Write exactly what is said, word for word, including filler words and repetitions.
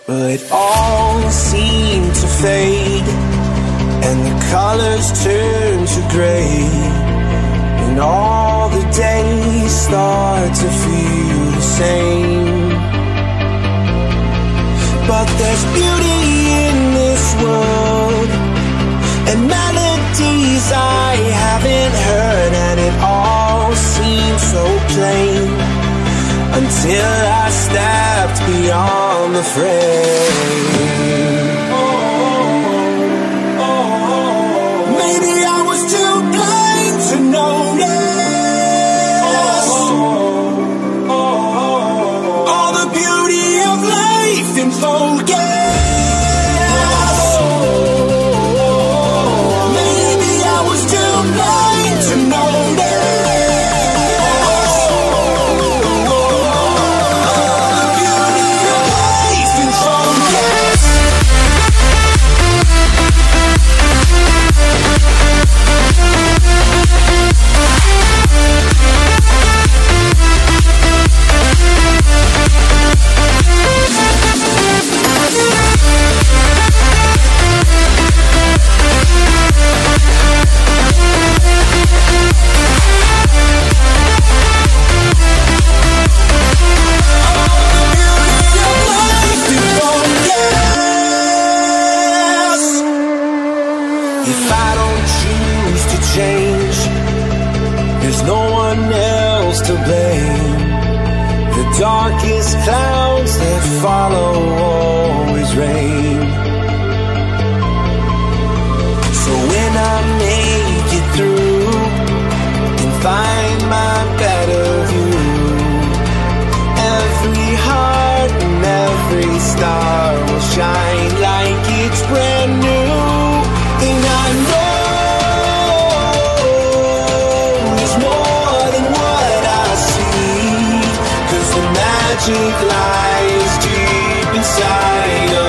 But all seemed to fade, and the colors turn to gray, and all the days start to feel the same. But there's beauty in this world, and melodies I haven't heard, and it all seems so plain until I stepped beyond the frame. Maybe I was too blind to notice all the beauty of life in focus. Maybe I was too blind to notice all the beauty of life in focus. If I don't choose to change, there's no one else to blame. The darkest clouds that follow always rain. So when I make it through and find my better view, every heart and every star will shine like it's brand new. And I know there's more than what I see, 'cause the magic lies deep inside of